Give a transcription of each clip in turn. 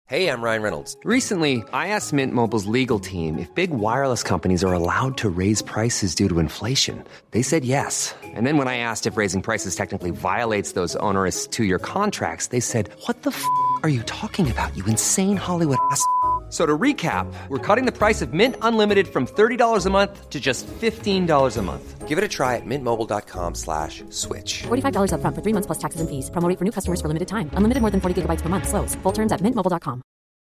Hey, I'm Ryan Reynolds. Recently, I asked Mint Mobile's legal team if big wireless companies are allowed to raise prices due to inflation. They said yes. And then when I asked if raising prices technically violates those onerous two-year contracts, they said, "What the f*** are you talking about, you insane Hollywood ass?" So to recap, we're cutting the price of Mint Unlimited from $30 a month to just $15 a month. Give it a try at mintmobile.com/switch. $45 up front for 3 months plus taxes and fees. Promo rate for new customers for limited time. Unlimited more than 40 gigabytes per month. Slows full terms at mintmobile.com.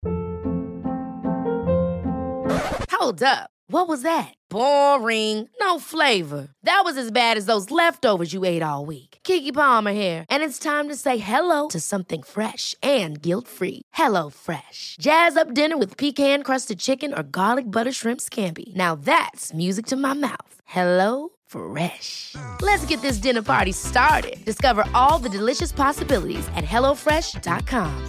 Hold up. What was that? Boring. No flavor. That was as bad as those leftovers you ate all week. Keke Palmer here. And it's time to say hello to something fresh and guilt-free. Hello Fresh. Jazz up dinner with pecan-crusted chicken or garlic butter shrimp scampi. Now that's music to my mouth. Hello Fresh. Let's get this dinner party started. Discover all the delicious possibilities at hellofresh.com.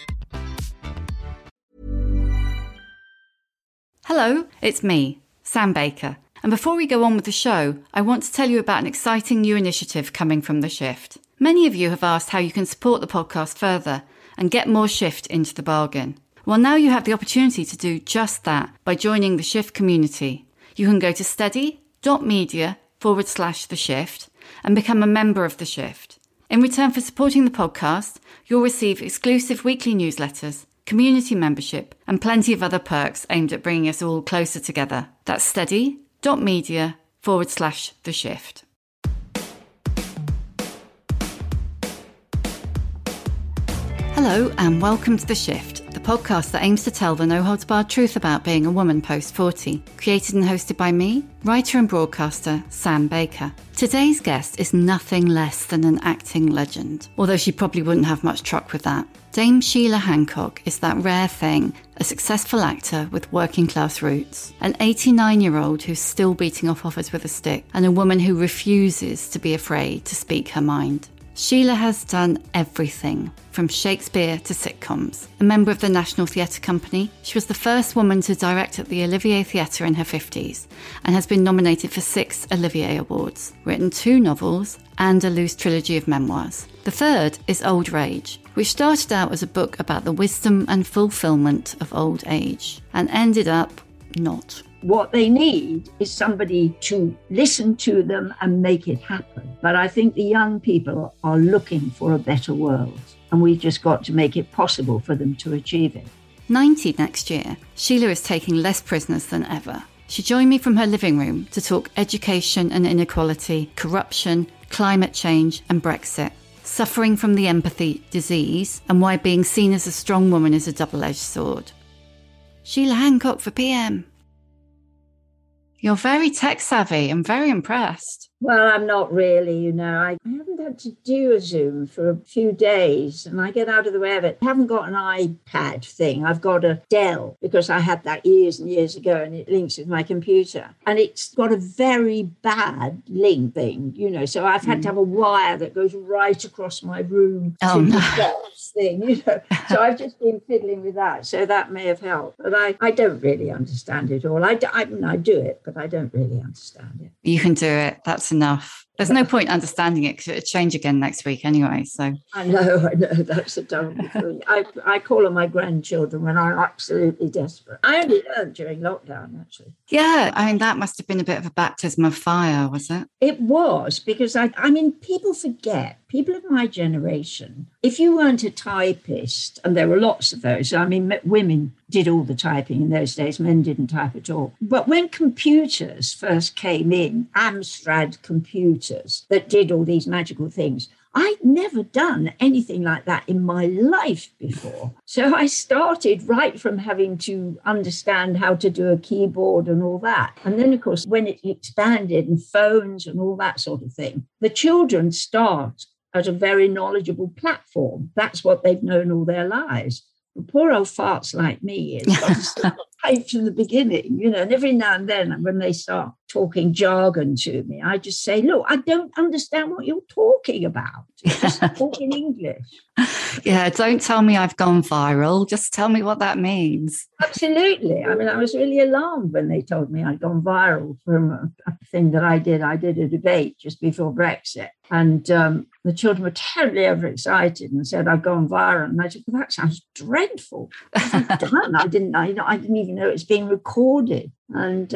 Hello, it's me, Sam Baker. And before we go on with the show, I want to tell you about an exciting new initiative coming from The Shift. Many of you have asked how you can support the podcast further and get more Shift into the bargain. Well, now you have the opportunity to do just that by joining the Shift community. You can go to steady.media/The Shift and become a member of The Shift. In return for supporting the podcast, you'll receive exclusive weekly newsletters, community membership, and plenty of other perks aimed at bringing us all closer together. That's steady.media/The Shift. Hello and welcome to The Shift, the podcast that aims to tell the no-holds-barred truth about being a woman post-40. Created and hosted by me, writer and broadcaster Sam Baker. Today's guest is nothing less than an acting legend, although she probably wouldn't have much truck with that. Dame Sheila Hancock is that rare thing, a successful actor with working-class roots, an 89-year-old who's still beating off offers with a stick, and a woman who refuses to be afraid to speak her mind. Sheila has done everything, from Shakespeare to sitcoms. A member of the National Theatre Company, she was the first woman to direct at the Olivier Theatre in her 50s and has been nominated for 6 Olivier Awards, written 2 novels and a loose trilogy of memoirs. The third is Old Rage, which started out as a book about the wisdom and fulfilment of old age and ended up not. What they need is somebody to listen to them and make it happen. But I think the young people are looking for a better world, and we've just got to make it possible for them to achieve it. 90 next year, Sheila is taking less prisoners than ever. She joined me from her living room to talk education and inequality, corruption, climate change and Brexit, suffering from the empathy disease, and why being seen as a strong woman is a double-edged sword. Sheila Hancock for PM. You're very tech-savvy. I'm very impressed. Well, I'm not really, I haven't had to do a Zoom for a few days and I get out of the way of it. I haven't got an iPad thing. I've got a Dell because I had that years and years ago and it links with my computer. And it's got a very bad link thing, so I've had to have a wire that goes right across my room to the box thing, So I've just been fiddling with that. So that may have helped. But I don't really understand it all. I do it, but I don't really understand it. You can do it. That's enough. There's no point understanding it because it'll change again next week anyway. So I know. That's a terrible thing. I call on my grandchildren when I'm absolutely desperate. I only learned during lockdown, actually. Yeah, that must have been a bit of a baptism of fire, was it? It was, because people forget. People of my generation, if you weren't a typist, and there were lots of those, women did all the typing in those days, men didn't type at all. But when computers first came in, Amstrad computers that did all these magical things, I'd never done anything like that in my life before. So I started right from having to understand how to do a keyboard and all that. And then, of course, when it expanded and phones and all that sort of thing, the children start at a very knowledgeable platform. That's what they've known all their lives. The poor old farts like me right from the beginning, you know, and every now and then when they start talking jargon to me, I just say, look, I don't understand what you're talking about. Just talk in English. Yeah, don't tell me I've gone viral. Just tell me what that means. Absolutely. I mean, I was really alarmed when they told me I'd gone viral from a thing that I did. I did a debate just before Brexit. And the children were terribly overexcited and said, I've gone viral. And I said, well, that sounds dreadful. I've done. I didn't even know it's being recorded and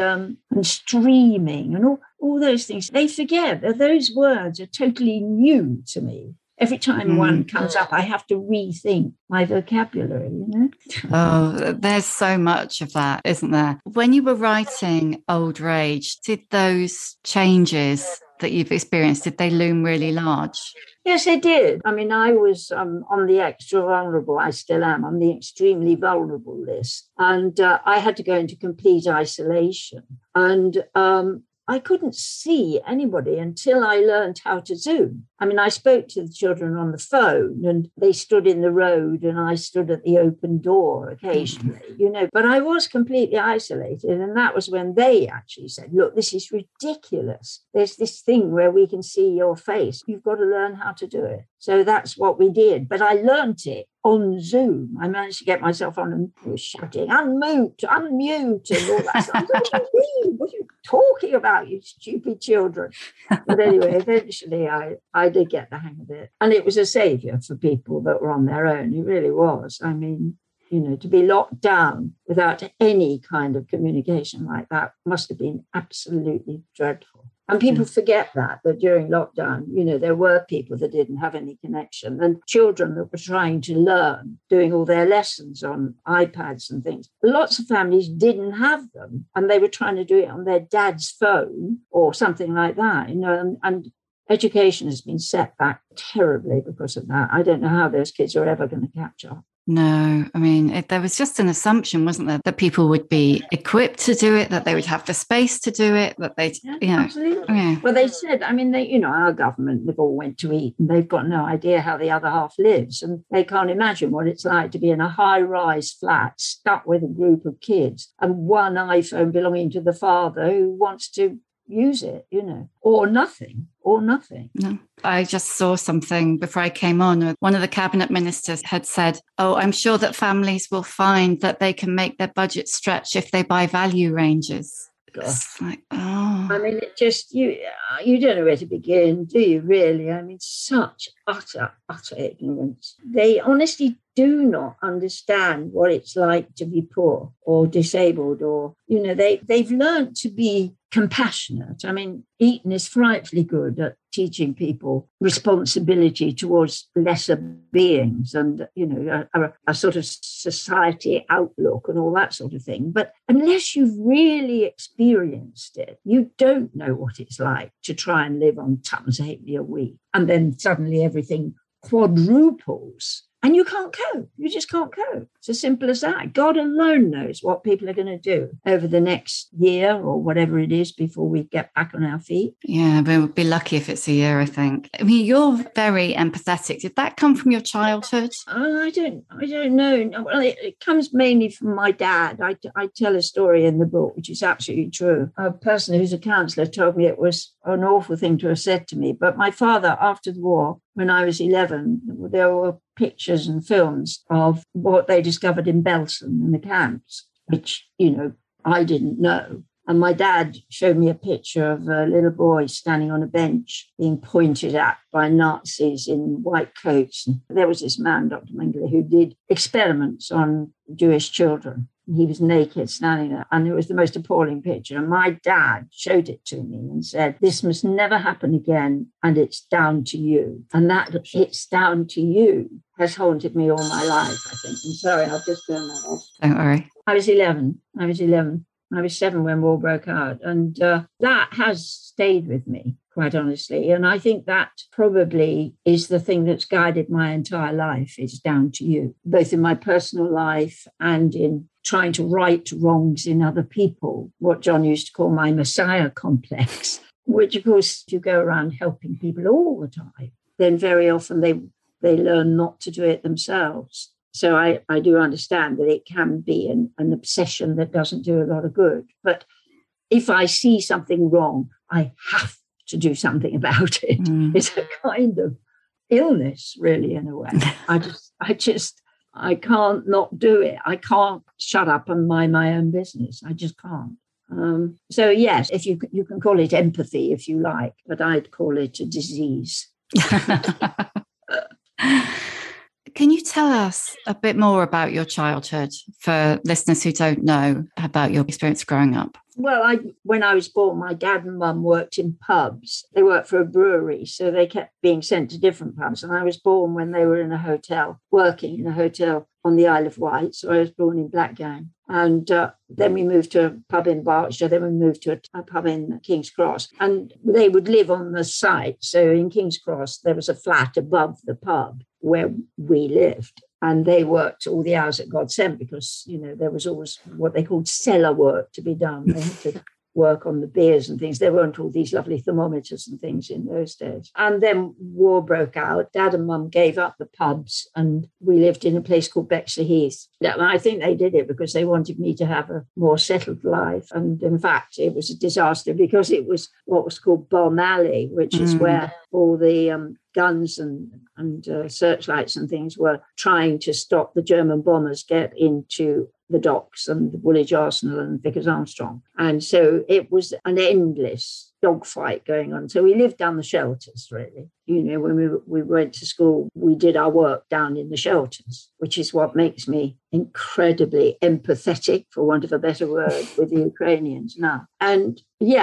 streaming and all those things. They forget that those words are totally new to me. Every time one comes up, I have to rethink my vocabulary, you know? Oh, there's so much of that, isn't there? When you were writing Old Rage, did those changes that you've experienced, did they loom really large? Yes, they did. I mean, I was on the extra vulnerable. I still am on the extremely vulnerable list. And I had to go into complete isolation. And I couldn't see anybody until I learned how to Zoom. I mean, I spoke to the children on the phone and they stood in the road and I stood at the open door occasionally, you know, but I was completely isolated. And that was when they actually said, look, this is ridiculous. There's this thing where we can see your face. You've got to learn how to do it. So that's what we did. But I learnt it on Zoom. I managed to get myself on and was shouting, unmute, and all that stuff. What do you mean? What are you talking about, you stupid children? But anyway, eventually I did get the hang of it. And it was a saviour for people that were on their own. It really was. I mean, you know, to be locked down without any kind of communication like that must have been absolutely dreadful. And people forget that during lockdown, you know, there were people that didn't have any connection and children that were trying to learn, doing all their lessons on iPads and things. Lots of families didn't have them and they were trying to do it on their dad's phone or something like that, you know, and education has been set back terribly because of that. I don't know how those kids are ever going to catch up. No, I mean, there was just an assumption, wasn't there, that people would be equipped to do it, that they would have the space to do it, that they, absolutely. Yeah. Well, they said, I mean, they, you know, our government, they've all went to eat and they've got no idea how the other half lives. And they can't imagine what it's like to be in a high-rise flat, stuck with a group of kids and one iPhone belonging to the father who wants to use it, you know, or nothing. No. I just saw something before I came on. One of the cabinet ministers had said, I'm sure that families will find that they can make their budget stretch if they buy value ranges. It's like, I mean, it just, you don't know where to begin, do you really? I mean, such utter ignorance. They honestly do not understand what it's like to be poor or disabled or, you know, they've learned to be compassionate. I mean, Eton is frightfully good at teaching people responsibility towards lesser beings and, you know, a sort of society outlook and all that sort of thing. But unless you've really experienced it, you don't know what it's like to try and live on twopence halfpenny a week. And then suddenly everything quadruples. And you can't cope. You just can't cope. It's as simple as that. God alone knows what people are going to do over the next year or whatever it is before we get back on our feet. Yeah, we'll be lucky if it's a year, I think. I mean, you're very empathetic. Did that come from your childhood? I don't know. Well, it comes mainly from my dad. I tell a story in the book, which is absolutely true. A person who's a counsellor told me it was an awful thing to have said to me. But my father, after the war, when I was 11, there were pictures and films of what they discovered in Belsen and the camps, which, you know, I didn't know. And my dad showed me a picture of a little boy standing on a bench being pointed at by Nazis in white coats. And there was this man, Dr. Mengele, who did experiments on Jewish children. He was naked standing there, and it was the most appalling picture. And my dad showed it to me and said, this must never happen again, and it's down to you. And that it's down to you has haunted me all my life, I think. I'm sorry, I've just turned that off. Don't worry. I was 11. I was 7 when war broke out. And that has stayed with me, quite honestly. And I think that probably is the thing that's guided my entire life. It's down to you, both in my personal life and in trying to right wrongs in other people, what John used to call my Messiah complex, which, of course, if you go around helping people all the time, then very often they learn not to do it themselves. So I do understand that it can be an obsession that doesn't do a lot of good. But if I see something wrong, I have to do something about it. It's a kind of illness, really, in a way. I can't not do it. I can't shut up and mind my own business. I just can't. So yes, if you can call it empathy if you like, but I'd call it a disease. Can you tell us a bit more about your childhood for listeners who don't know about your experience growing up? Well, when I was born, my dad and mum worked in pubs. They worked for a brewery, so they kept being sent to different pubs. And I was born when they were in a hotel, working in a hotel on the Isle of Wight. So I was born in Blackgown. And then we moved to a pub in Berkshire. Then we moved to a pub in King's Cross. And they would live on the site. So in King's Cross, there was a flat above the pub where we lived. And they worked all the hours that God sent because, there was always what they called cellar work to be done. They had to work on the beers and things. There weren't all these lovely thermometers and things in those days. And then war broke out. Dad and Mum gave up the pubs and we lived in a place called Bexley Heath. And I think they did it because they wanted me to have a more settled life. And in fact, it was a disaster because it was what was called Bomb Alley, which is where all the guns and searchlights and things were trying to stop the German bombers get into the docks and the Woolwich Arsenal and Vickers Armstrong. And so it was an endless dogfight going on. So we lived down the shelters, really. When we went to school, we did our work down in the shelters, which is what makes me incredibly empathetic, for want of a better word, with the Ukrainians now. And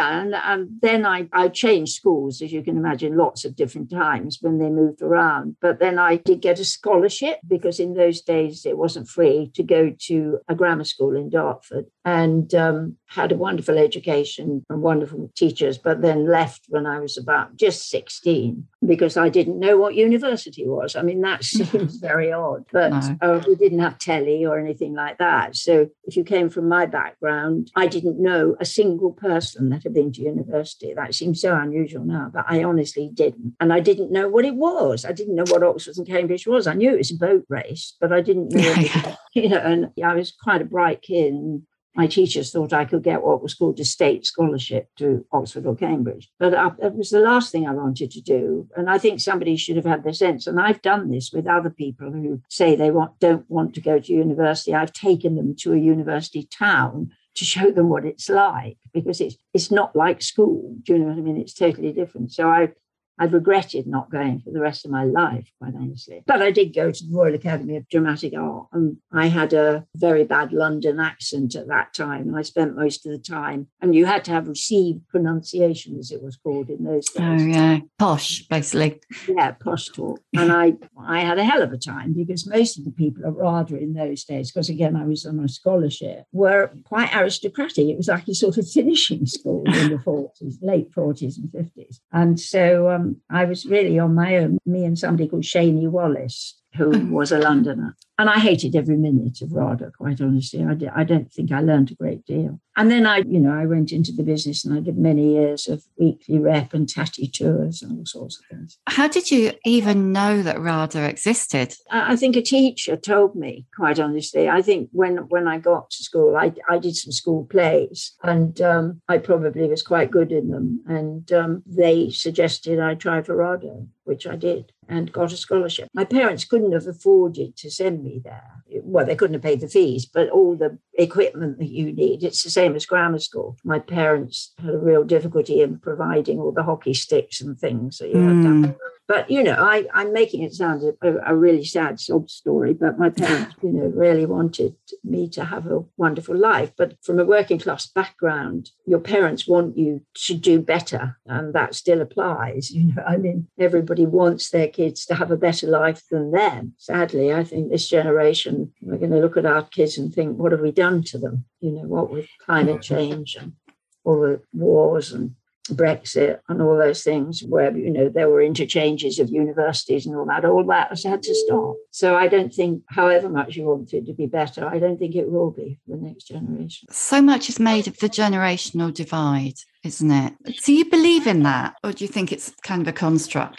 then I changed schools, as you can imagine, lots of different times when they moved around. But then I did get a scholarship because in those days it wasn't free to go to a grammar school in Dartford, and had a wonderful education and wonderful teachers, but then left when I was about just 16 because I didn't know what university was. I mean, that seems very odd, but we didn't have telly or anything like that. So if you came from my background, I didn't know a single person that had been to university. That seems so unusual now, but I honestly didn't. And I didn't know what it was. I didn't know what Oxford and Cambridge was. I knew it was a boat race, but I didn't know, and I was quite a bright kid. And my teachers thought I could get what was called a state scholarship to Oxford or Cambridge. But it was the last thing I wanted to do. And I think somebody should have had the sense. And I've done this with other people who say they don't want to go to university. I've taken them to a university town to show them what it's like, because it's not like school. Do you know what I mean? It's totally different. So I've regretted not going for the rest of my life, quite honestly. But I did go to the Royal Academy of Dramatic Art, and I had a very bad London accent at that time, and I spent most of the time, and you had to have received pronunciation, as it was called in those days. Oh, yeah. Posh, basically. Yeah, posh talk. And I had a hell of a time because most of the people at RADA in those days, because again, I was on a scholarship, were quite aristocratic. It was like a sort of finishing school in the 40s, late 40s and 50s. And so I was really on my own, me and somebody called Shaney Wallace, who was a Londoner. And I hated every minute of RADA, quite honestly. I don't think I learned a great deal. And then I went into the business and I did many years of weekly rep and tatty tours and all sorts of things. How did you even know that RADA existed? I think a teacher told me, quite honestly. I think when I got to school, I did some school plays and I probably was quite good in them. And they suggested I try for RADA, which I did, and got a scholarship. My parents couldn't have afforded to send me there. Well, they couldn't have paid the fees, but all the equipment that you need, it's the same as grammar school. My parents had a real difficulty in providing all the hockey sticks and things that you had to have. But, I'm making it sound a really sad sob story, but my parents, really wanted me to have a wonderful life. But from a working class background, your parents want you to do better. And that still applies. Everybody wants their kids to have a better life than them. Sadly, I think this generation, we're going to look at our kids and think, what have we done to them? What with climate change and all the wars and Brexit and all those things where, there were interchanges of universities and all that has had to stop. So I don't think, however much you want it to be better, I don't think it will be for the next generation. So much is made of the generational divide, isn't it? Do you believe in that, or do you think it's kind of a construct?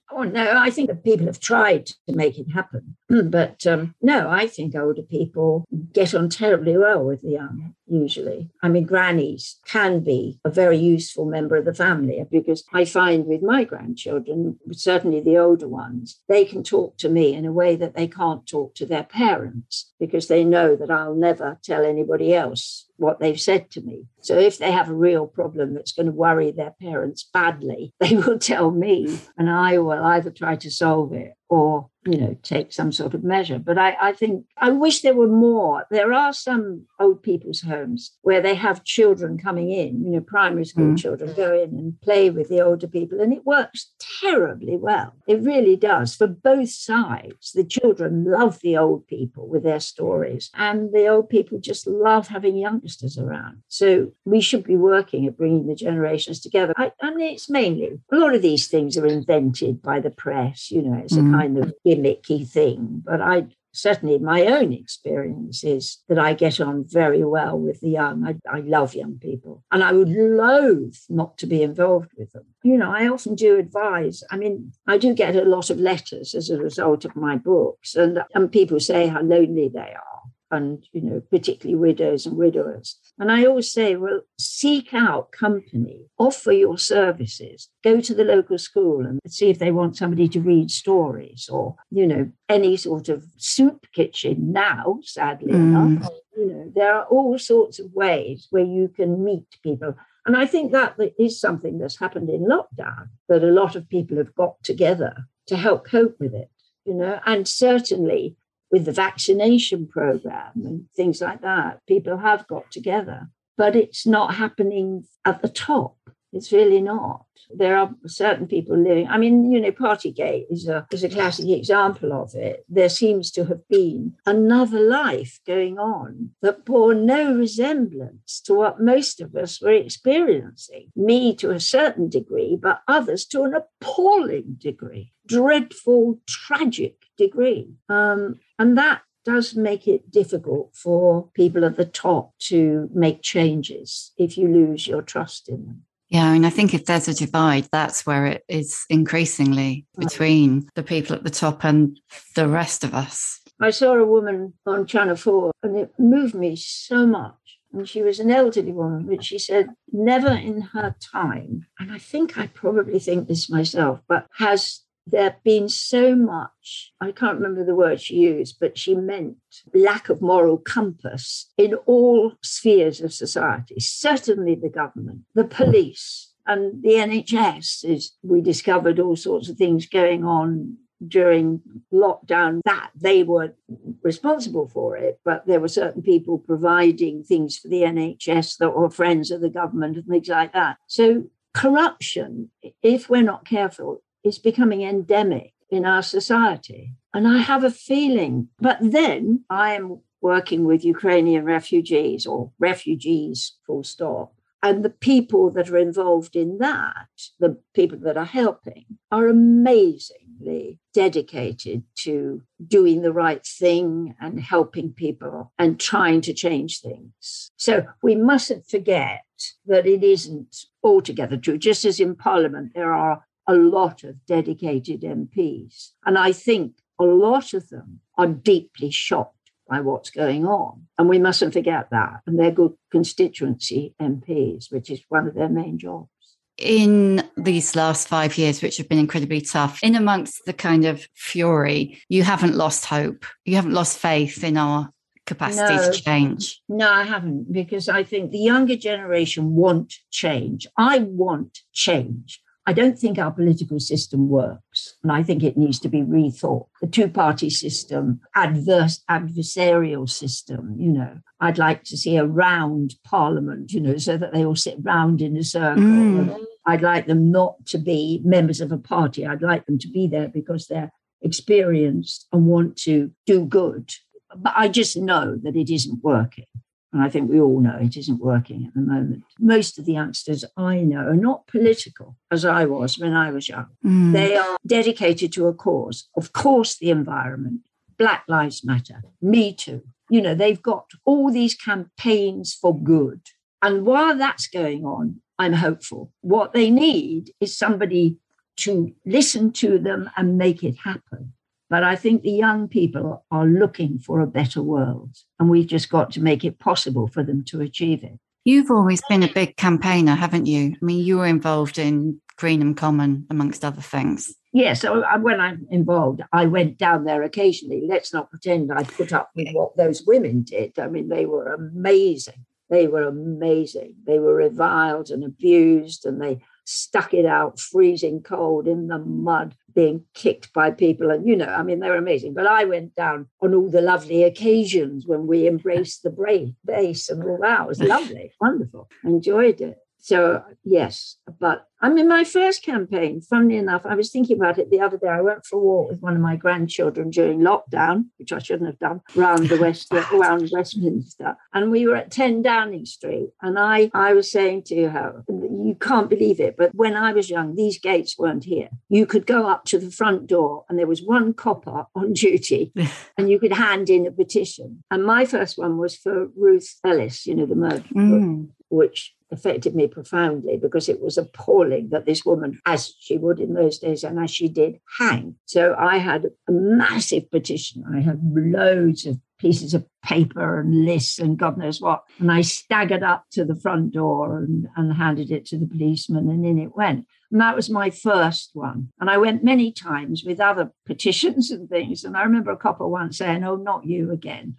Oh, no, I think that people have tried to make it happen. But no, I think older people get on terribly well with the young, usually. I mean, grannies can be a very useful member of the family, because I find with my grandchildren, certainly the older ones, they can talk to me in a way that they can't talk to their parents, because they know that I'll never tell anybody else what they've said to me. So if they have a real problem that's going to worry their parents badly, they will tell me, and I will either try to solve it or, take some sort of measure. But I think I wish there were more. There are some old people's homes where they have children coming in, primary school children go in and play with the older people, and it works terribly well. It really does for both sides. The children love the old people with their stories, and the old people just love having youngsters around. So we should be working at bringing the generations together. I mean, it's mainly, a lot of these things are invented by the press, it's a kind of gimmicky thing, but certainly my own experience is that I get on very well with the young. I love young people, and I would loathe not to be involved with them. I often do advise. I mean, I do get a lot of letters as a result of my books, and people say how lonely they are. And, particularly widows and widowers. And I always say, well, seek out company, offer your services, go to the local school and see if they want somebody to read stories, or, any sort of soup kitchen now, sadly enough. There are all sorts of ways where you can meet people. And I think that is something that's happened in lockdown, that a lot of people have got together to help cope with it, and certainly with the vaccination program and things like that, people have got together, but it's not happening at the top. It's really not. There are certain people living. I mean, Partygate is a classic example of it. There seems to have been another life going on that bore no resemblance to what most of us were experiencing. Me to a certain degree, but others to an appalling degree, dreadful, tragic degree. And that does make it difficult for people at the top to make changes if you lose your trust in them. Yeah, and I think if there's a divide, that's where it is increasingly between the people at the top and the rest of us. I saw a woman on Channel 4 and it moved me so much. And she was an elderly woman, but she said, never in her time, and I think I probably think this myself, but has there been so much, I can't remember the word she used, but she meant lack of moral compass in all spheres of society, certainly the government, the police, and the NHS. We discovered all sorts of things going on during lockdown that they were responsible for it, but there were certain people providing things for the NHS that were friends of the government and things like that. So corruption, if we're not careful, is becoming endemic in our society. And I have a feeling, but then I am working with Ukrainian refugees, or refugees, full stop. And the people that are involved in that, the people that are helping, are amazingly dedicated to doing the right thing and helping people and trying to change things. So we mustn't forget that it isn't altogether true. Just as in Parliament, there are a lot of dedicated MPs. And I think a lot of them are deeply shocked by what's going on. And we mustn't forget that. And they're good constituency MPs, which is one of their main jobs. In these last 5 years, which have been incredibly tough, in amongst the kind of fury, you haven't lost hope. You haven't lost faith in our capacity to change. No, I haven't, because I think the younger generation want change. I want change. I don't think our political system works, and I think it needs to be rethought. The two-party system, adversarial system, I'd like to see a round parliament, so that they all sit round in a circle. I'd like them not to be members of a party. I'd like them to be there because they're experienced and want to do good. But I just know that it isn't working. And I think we all know it isn't working at the moment. Most of the youngsters I know are not political, as I was when I was young. They are dedicated to a cause. Of course, the environment, Black Lives Matter, Me Too. They've got all these campaigns for good. And while that's going on, I'm hopeful. What they need is somebody to listen to them and make it happen. But I think the young people are looking for a better world, and we've just got to make it possible for them to achieve it. You've always been a big campaigner, haven't you? I mean, you were involved in Greenham Common, amongst other things. Yes, so when I'm involved, I went down there occasionally. Let's not pretend I put up with what those women did. I mean, they were amazing. They were amazing. They were reviled and abused, and they stuck it out freezing cold in the mud, being kicked by people. And, I mean, they were amazing. But I went down on all the lovely occasions when we embraced the bass and all that. It was lovely, wonderful. I enjoyed it. So, yes, but I mean, my first campaign, funnily enough, I was thinking about it the other day. I went for a walk with one of my grandchildren during lockdown, which I shouldn't have done, around Westminster. And we were at 10 Downing Street. And I was saying to her, you can't believe it, but when I was young, these gates weren't here. You could go up to the front door and there was one copper on duty and you could hand in a petition. And my first one was for Ruth Ellis, the murder, which affected me profoundly because it was appalling that this woman, as she would in those days and as she did, hang. So I had a massive petition. I had loads of pieces of paper and lists and God knows what. And I staggered up to the front door and handed it to the policeman, and in it went. And that was my first one. And I went many times with other petitions and things. And I remember a couple once saying, oh, not you again.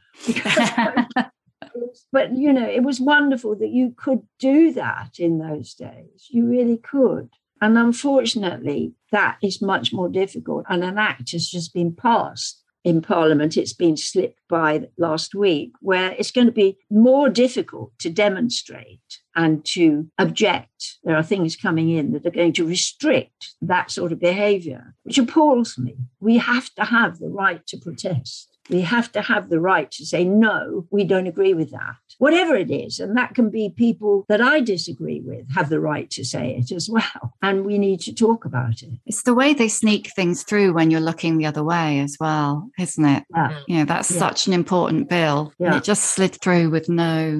But, it was wonderful that you could do that in those days. You really could. And unfortunately, that is much more difficult. And an act has just been passed in Parliament. It's been slipped by last week, where it's going to be more difficult to demonstrate and to object. There are things coming in that are going to restrict that sort of behaviour, which appalls me. We have to have the right to protest. We have to have the right to say, no, we don't agree with that, whatever it is. And that can be people that I disagree with have the right to say it as well. And we need to talk about it. It's the way they sneak things through when you're looking the other way as well, isn't it? Yeah. That's such an important bill. Yeah. And it just slid through with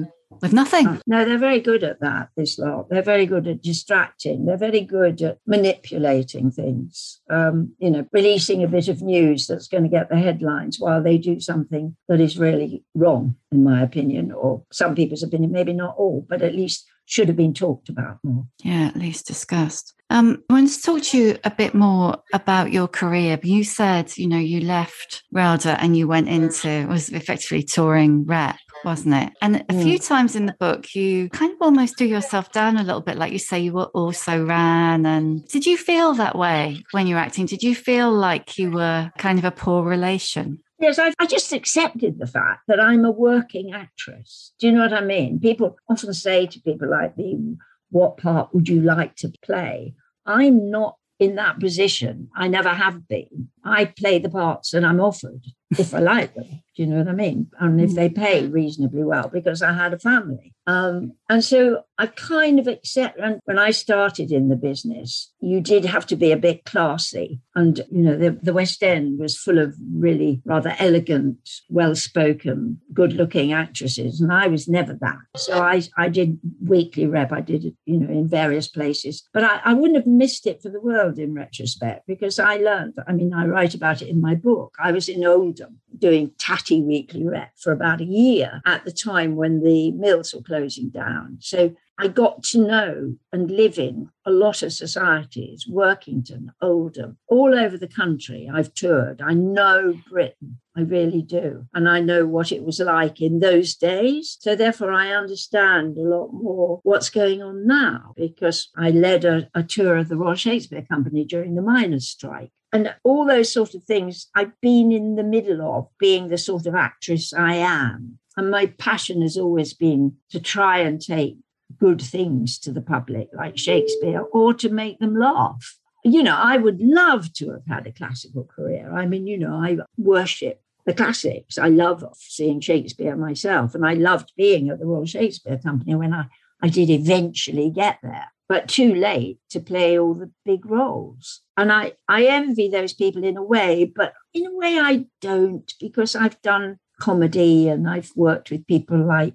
nothing. No, they're very good at that, this lot. They're very good at distracting. They're very good at manipulating things, releasing a bit of news that's going to get the headlines while they do something that is really wrong, in my opinion, or some people's opinion, maybe not all, but at least should have been talked about more. Yeah, at least discussed. I want to talk to you a bit more about your career. You said, you left RADA and you went into, was effectively touring rep, wasn't it? And a few times in the book, you kind of almost do yourself down a little bit, like you say you were also ran. And did you feel that way when you were acting? Did you feel like you were kind of a poor relation? Yes, I just accepted the fact that I'm a working actress. Do you know what I mean? People often say to people like me, what part would you like to play? I'm not in that position. I never have been. I play the parts and I'm offered if I like them. Do you know what I mean? And if they pay reasonably well, because I had a family. And so I kind of accept. And when I started in the business, you did have to be a bit classy. And, the West End was full of really rather elegant, well-spoken, good-looking actresses. And I was never that. So I did weekly rep. I did it, in various places. But I wouldn't have missed it for the world in retrospect, because I learned, I write about it in my book. I was in Oldham doing tatty weekly rep for about a year at the time when the mills were closing down. So I got to know and live in a lot of societies, Workington, Oldham, all over the country. I've toured. I know Britain. I really do. And I know what it was like in those days. So therefore, I understand a lot more what's going on now, because I led a tour of the Royal Shakespeare Company during the miners' strike. And all those sort of things I've been in the middle of, being the sort of actress I am. And my passion has always been to try and take good things to the public, like Shakespeare, or to make them laugh. I would love to have had a classical career. I worship the classics. I love seeing Shakespeare myself. And I loved being at the Royal Shakespeare Company when I did eventually get there, but too late to play all the big roles. And I envy those people in a way, but in a way I don't, because I've done comedy and I've worked with people like,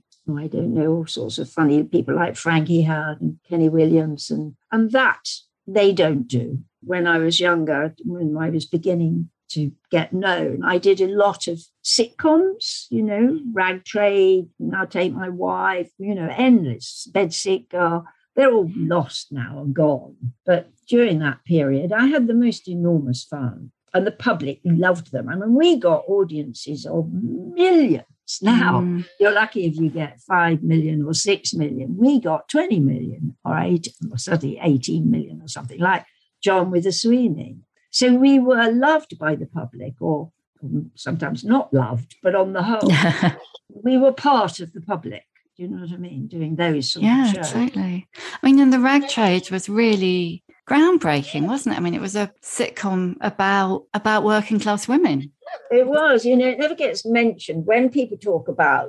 all sorts of funny people like Frankie Howerd and Kenny Williams, and that they don't do. when I was younger, when I was beginning to get known, I did a lot of sitcoms, Rag Trade, I'll Take My Wife, endless, Bed Sick Girl. They're all lost now and gone. But during that period, I had the most enormous fun. And the public loved them. I mean, we got audiences of millions. Now, you're lucky if you get 5 million or 6 million. We got 20 million or 18 million or something, like John with the Sweeney. So we were loved by the public, or sometimes not loved, but on the whole, we were part of the public. Do you know what I mean? Doing those sort of shows. Yeah, totally. I mean, and the Rag Trade was really groundbreaking, wasn't it? I mean, it was a sitcom about working class women. It was, it never gets mentioned when people talk about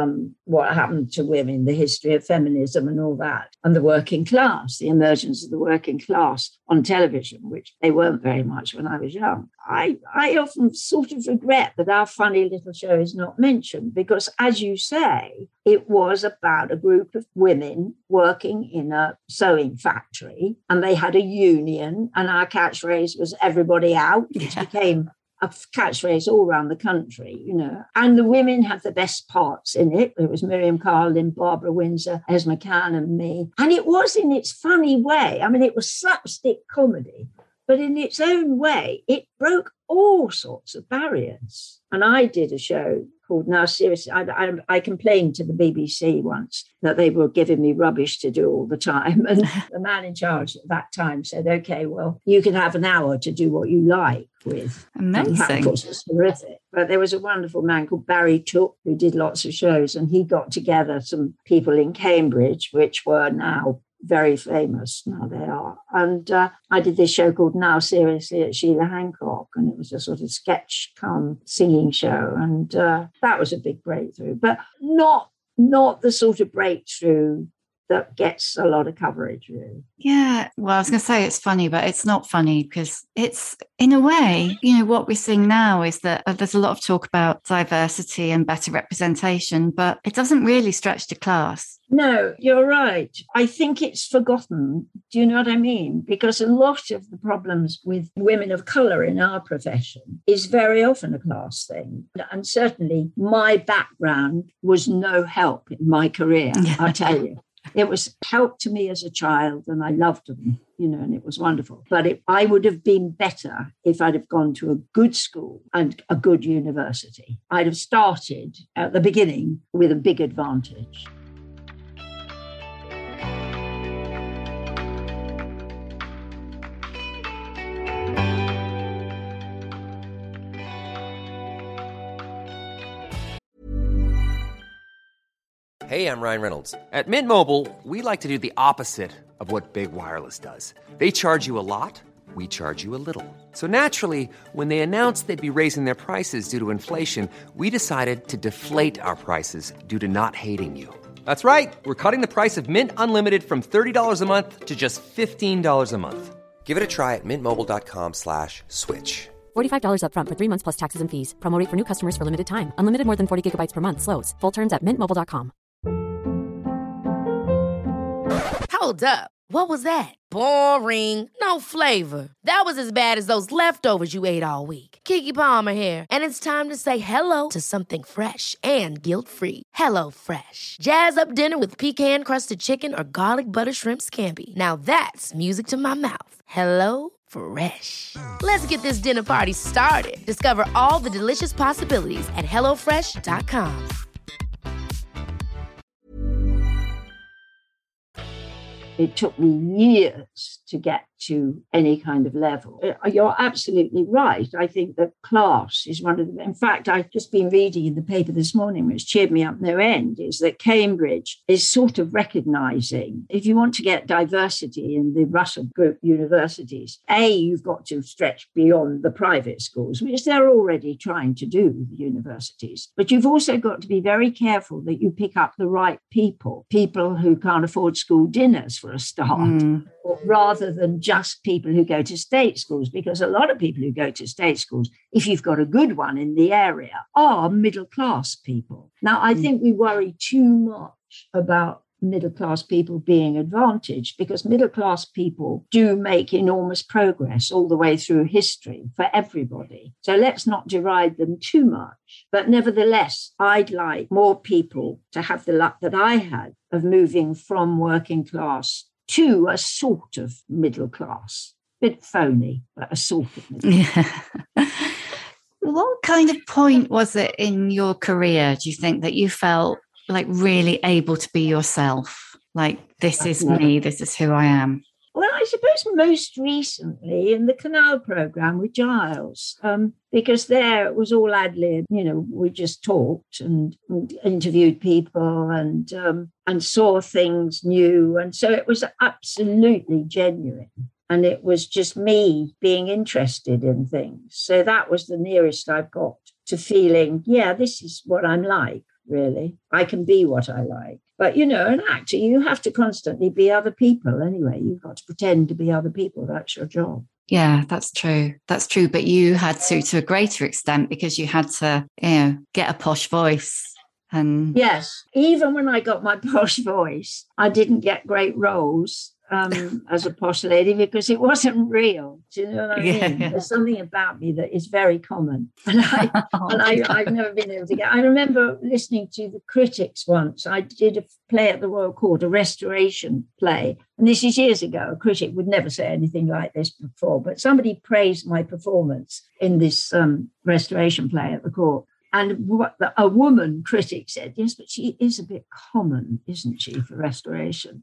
what happened to women, the history of feminism and all that, and the working class, the emergence of the working class on television, which they weren't very much when I was young. I often sort of regret that our funny little show is not mentioned because, as you say, it was about a group of women working in a sewing factory, and they had a union, and our catchphrase was "everybody out," which became a catchphrase all around the country, and the women had the best parts in it. It was Miriam Carlin, Barbara Windsor, Esma Khan and me. And it was in its funny way. I mean, it was slapstick comedy, but in its own way, it broke all sorts of barriers. And I did a show called Now Seriously. I complained to the BBC once that they were giving me rubbish to do all the time. And the man in charge at that time said, okay, well, you can have an hour to do what you like with. Amazing. And that, of course, was horrific. But there was a wonderful man called Barry Took who did lots of shows, and he got together some people in Cambridge, which were now very famous. Now they are. And I did this show called Now Seriously at Sheila Hancock, and it was a sort of sketch come singing show. And that was a big breakthrough, but not the sort of breakthrough that gets a lot of coverage, really. Yeah, well, I was going to say it's funny, but it's not funny because it's, in a way, what we're seeing now is that there's a lot of talk about diversity and better representation, but it doesn't really stretch to class. No, you're right. I think it's forgotten. Do you know what I mean? Because a lot of the problems with women of colour in our profession is very often a class thing. And certainly my background was no help in my career, I tell you. It was help to me as a child, and I loved them, and it was wonderful. But I would have been better if I'd have gone to a good school and a good university. I'd have started at the beginning with a big advantage. Hey, I'm Ryan Reynolds. At Mint Mobile, we like to do the opposite of what Big Wireless does. They charge you a lot, we charge you a little. So naturally, when they announced they'd be raising their prices due to inflation, we decided to deflate our prices due to not hating you. That's right. We're cutting the price of Mint Unlimited from $30 a month to just $15 a month. Give it a try at mintmobile.com/switch. $45 up front for 3 months plus taxes and fees. Promo rate for new customers for limited time. Unlimited more than 40 gigabytes per month. Slows full terms at mintmobile.com. Hold up. What was that? Boring. No flavor. That was as bad as those leftovers you ate all week. Keke Palmer here, and it's time to say hello to something fresh and guilt-free. Hello Fresh. Jazz up dinner with pecan-crusted chicken or garlic butter shrimp scampi. Now that's music to my mouth. Hello Fresh. Let's get this dinner party started. Discover all the delicious possibilities at hellofresh.com. It took me years to get to any kind of level. You're absolutely right. I think that class is one of the... In fact, I've just been reading in the paper this morning, which cheered me up no end, is that Cambridge is sort of recognising, if you want to get diversity in the Russell Group universities, you've got to stretch beyond the private schools, which they're already trying to do, the universities. But you've also got to be very careful that you pick up the right people who can't afford school dinners, for a start, rather than just people who go to state schools, because a lot of people who go to state schools, if you've got a good one in the area, are middle class people. Now, I think we worry too much about middle class people being advantaged, because middle class people do make enormous progress all the way through history for everybody. So let's not deride them too much. But nevertheless, I'd like more people to have the luck that I had of moving from working class to a sort of middle class. Bit phony, but a sort of middle class. Yeah. What kind of point was it in your career, do you think, that you felt like really able to be yourself? Like, this is me, this is who I am. Well, I suppose most recently in the Canal programme with Giles, because there it was all ad lib. You know, we just talked and interviewed people and saw things new. And so it was absolutely genuine. And it was just me being interested in things. So that was the nearest I've got to feeling, yeah, this is what I'm like, really. I can be what I like. But, you know, an actor, you have to constantly be other people anyway. You've got to pretend to be other people. That's your job. Yeah, that's true. That's true. But you had to a greater extent, because you had to, you know, get a posh voice. And yes, even when I got my posh voice, I didn't get great roles as a posh lady because it wasn't real. Do you know what I mean? There's something about me that is very common. And I've never been able to get. I remember listening to the critics once. I did a play at the Royal Court, a restoration play. And this is years ago. A critic would never say anything like this before, but somebody praised my performance in this restoration play at the court. And a woman critic said, yes, but she is a bit common, isn't she, for restoration?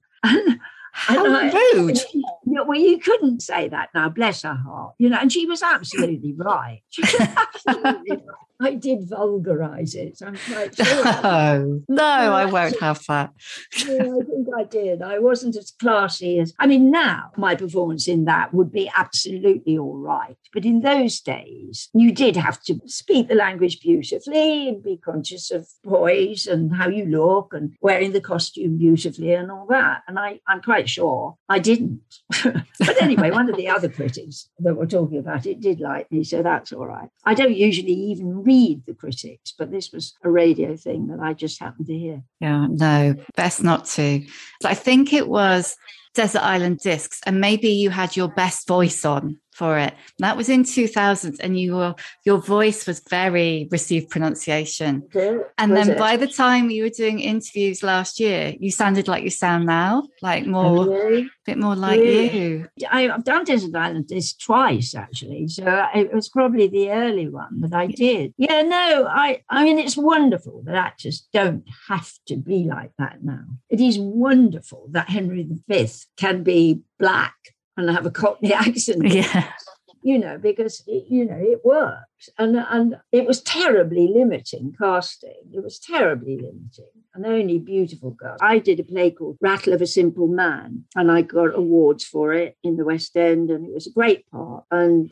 How rude. Well, you couldn't say that now, bless her heart. You know, and she was absolutely right. She was absolutely right. I did vulgarise it. I'm quite sure. No, I won't have that. Yeah, I think I did. I wasn't as classy as... I mean, now my performance in that would be absolutely all right. But in those days, you did have to speak the language beautifully and be conscious of poise and how you look and wearing the costume beautifully and all that. And I'm quite sure I didn't. But anyway, one of the other critics that were talking about it did like me, so that's all right. I don't usually even read the critics, but this was a radio thing that I just happened to hear. Yeah, no, best not to. So I think it was Desert Island Discs, and maybe you had your best voice on for it. That was in 2000, and your voice was very received pronunciation. And then by the time you were doing interviews last year, you sounded like you sound now, like more, a bit more like you. I've done Desert Island Discs twice, actually. So it was probably the early one that I did. Yeah, no, I mean, it's wonderful that actors don't have to be like that now. It is wonderful that Henry V can be black and have a Cockney accent. Yeah. You know, because, it worked. And it was terribly limiting casting. It was terribly limiting. And only beautiful girls. I did a play called Rattle of a Simple Man, and I got awards for it in the West End, and it was a great part. And,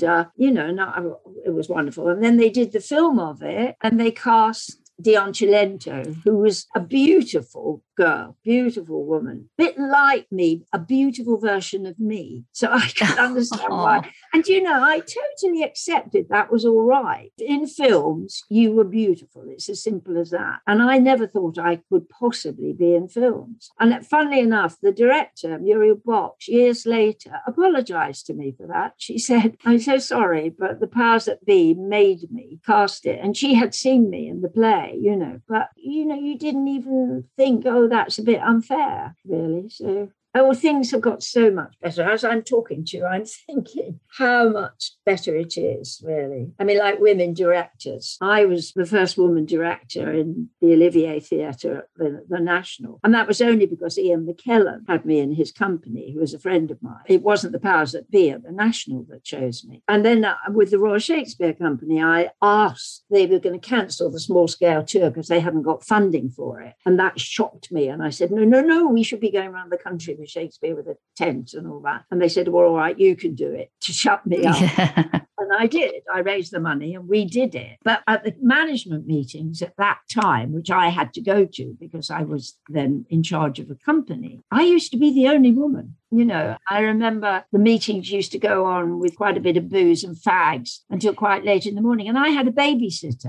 it was wonderful. And then they did the film of it, and they cast Dion Cilento, who was a beautiful girl, beautiful woman, bit like me, a beautiful version of me. So I can understand why. And, I totally accepted that was all right. In films, you were beautiful. It's as simple as that. And I never thought I could possibly be in films. And funnily enough, the director, Muriel Box, years later, apologized to me for that. She said, I'm so sorry, but the powers that be made me cast it. And she had seen me in the play. But, you didn't even think, oh, that's a bit unfair, really. So, things have got so much better. As I'm talking to you, I'm thinking how much better it is, really. I mean, like women directors. I was the first woman director in the Olivier Theatre at the National. And that was only because Ian McKellen had me in his company, who was a friend of mine. It wasn't the powers that be at the National that chose me. And then with the Royal Shakespeare Company, I asked, they were going to cancel the small-scale tour because they hadn't got funding for it. And that shocked me. And I said, no, we should be going around the country with Shakespeare with a tent and all that. And they said, well, all right, you can do it, to shut me up. Yeah. And I did. I raised the money and we did it. But at the management meetings at that time, which I had to go to because I was then in charge of a company, I used to be the only woman. I remember the meetings used to go on with quite a bit of booze and fags until quite late in the morning. And I had a babysitter,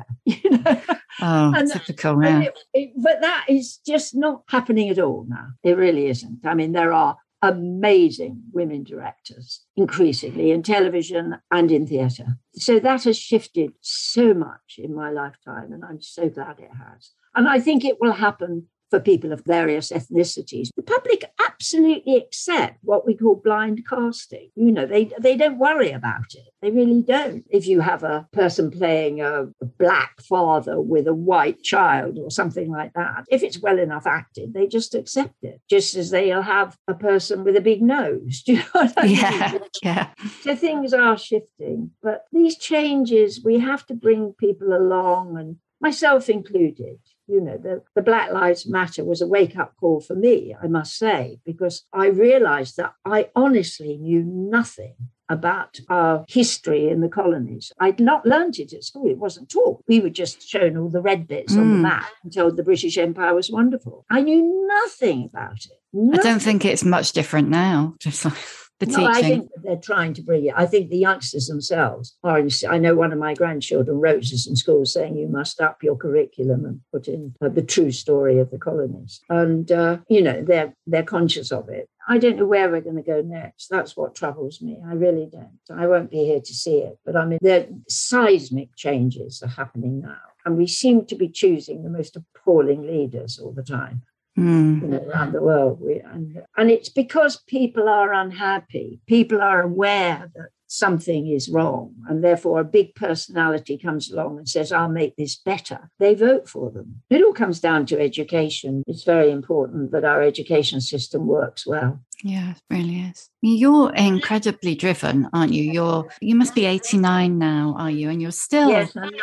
Oh, and, typical, yeah. But that is just not happening at all now. It really isn't. I mean, there are amazing women directors increasingly in television and in theatre. So that has shifted so much in my lifetime, and I'm so glad it has. And I think it will happen for people of various ethnicities. The public absolutely accept what we call blind casting. They don't worry about it. They really don't. If you have a person playing a black father with a white child or something like that, if it's well enough acted, they just accept it, just as they'll have a person with a big nose. Do you know what I mean? Yeah. So things are shifting. But these changes, we have to bring people along, and myself included. The Black Lives Matter was a wake-up call for me, I must say, because I realized that I honestly knew nothing about our history in the colonies. I'd not learned it at school. It wasn't taught. We were just shown all the red bits on the map and told the British Empire was wonderful. I knew nothing about it. Nothing. I don't think it's much different now, just like the teaching. I think they're trying to bring it. I think the youngsters themselves are. I know one of my grandchildren wrote to some schools saying you must up your curriculum and put in the true story of the colonies. And, they're conscious of it. I don't know where we're going to go next. That's what troubles me. I really don't. I won't be here to see it. But I mean, the seismic changes are happening now. And we seem to be choosing the most appalling leaders all the time. Around the world. And it's because people are unhappy. People are aware that something is wrong, and therefore a big personality comes along and says, I'll make this better. They vote for them. It all comes down to education. It's very important that our education system works well. Yeah, it really is. You're incredibly driven, aren't you? You must be 89 now, are you? And you're still yes, I'm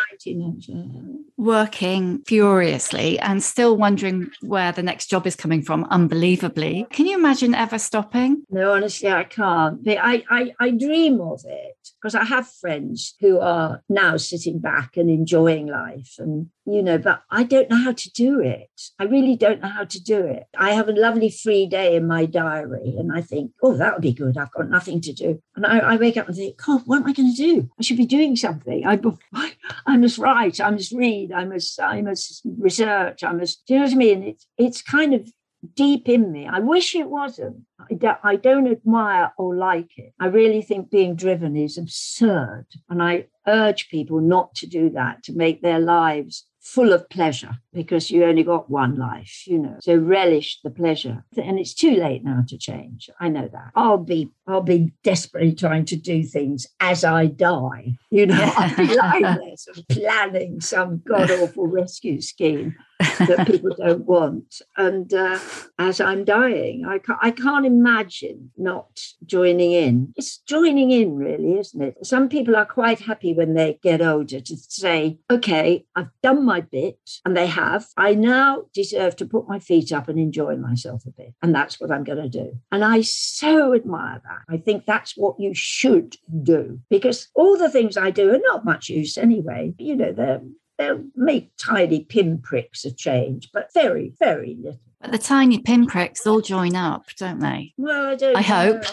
19. Working furiously and still wondering where the next job is coming from, unbelievably. Can you imagine ever stopping? No, honestly, I can't. I dream of it because I have friends who are now sitting back and enjoying life, and but I don't know how to do it. I really don't know how to do it. I have a lovely free day in my diary and I think, oh, that would be good. I've got nothing to do. And I wake up and think, God, what am I going to do? I should be doing something. I must write. I must read. I must research. Do you know what I mean? It's kind of deep in me. I wish it wasn't. I don't admire or like it. I really think being driven is absurd. And I urge people not to do that, to make their lives full of pleasure, because you only got one life, so relish the pleasure. And it's too late now to change. I know that. I'll be desperately trying to do things as I die. I'll be like this, planning some god-awful rescue scheme that people don't want. And as I'm dying, I can't imagine not joining in. It's joining in, really, isn't it? Some people are quite happy when they get older to say, okay, I've done my bit, and they have. I now deserve to put my feet up and enjoy myself a bit. And that's what I'm going to do. And I so admire that. I think that's what you should do, because all the things I do are not much use anyway. They'll make tiny pinpricks of change, but very, very little. But the tiny pinpricks all join up, don't they? Well, I don't know. Hope.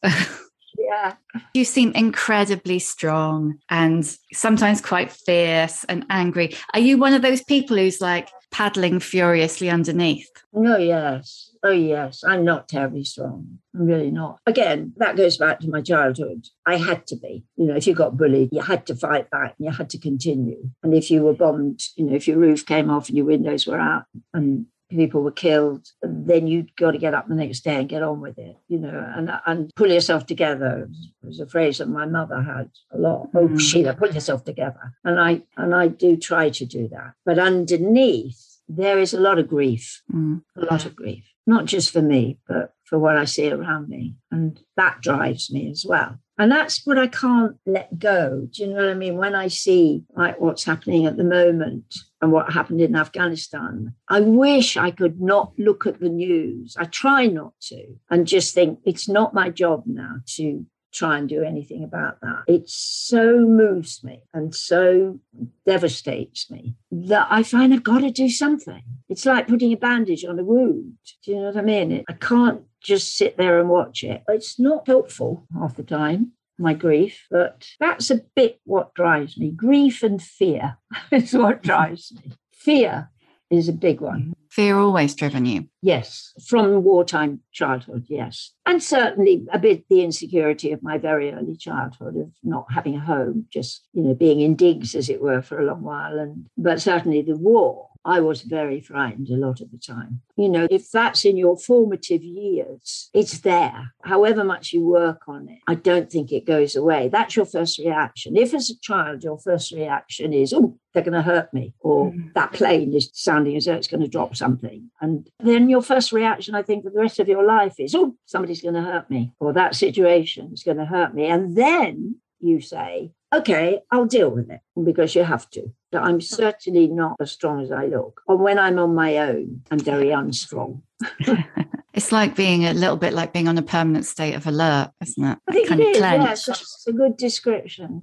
Yeah. You seem incredibly strong and sometimes quite fierce and angry. Are you one of those people who's like paddling furiously underneath? Oh, yes. I'm not terribly strong. I'm really not. Again, that goes back to my childhood. I had to be. If you got bullied, you had to fight back and you had to continue. And if you were bombed, if your roof came off and your windows were out and people were killed, then you'd got to get up the next day and get on with it, and pull yourself together. It was a phrase that my mother had a lot. Oh, Sheila, pull yourself together. And I do try to do that. But underneath, there is a lot of grief, a lot of grief, not just for me, but for what I see around me. And that drives me as well. And that's what I can't let go. Do you know what I mean? When I see like what's happening at the moment and what happened in Afghanistan, I wish I could not look at the news. I try not to, and just think it's not my job now to try and do anything about that. It so moves me and so devastates me that I find I've got to do something. It's like putting a bandage on a wound. Do you know what I mean? I can't just sit there and watch it. It's not helpful half the time, my grief, but that's a bit what drives me. Grief and fear is what drives me. Fear is a big one. Fear always driven you? Yes, from wartime childhood, yes. And certainly a bit the insecurity of my very early childhood of not having a home, just, being in digs, as it were, for a long while. But certainly the war, I was very frightened a lot of the time. If that's in your formative years, it's there. However much you work on it, I don't think it goes away. That's your first reaction. If as a child, your first reaction is, oh, they're going to hurt me, or that plane is sounding as though it's going to drop something. And then your first reaction, I think, for the rest of your life is, oh, somebody's going to hurt me, or that situation is going to hurt me. And then you say, okay, I'll deal with it, because you have to. But I'm certainly not as strong as I look. And when I'm on my own, I'm very unstrong. It's like being a little bit like being on a permanent state of alert, isn't it? I think it is, yes. It's a good description.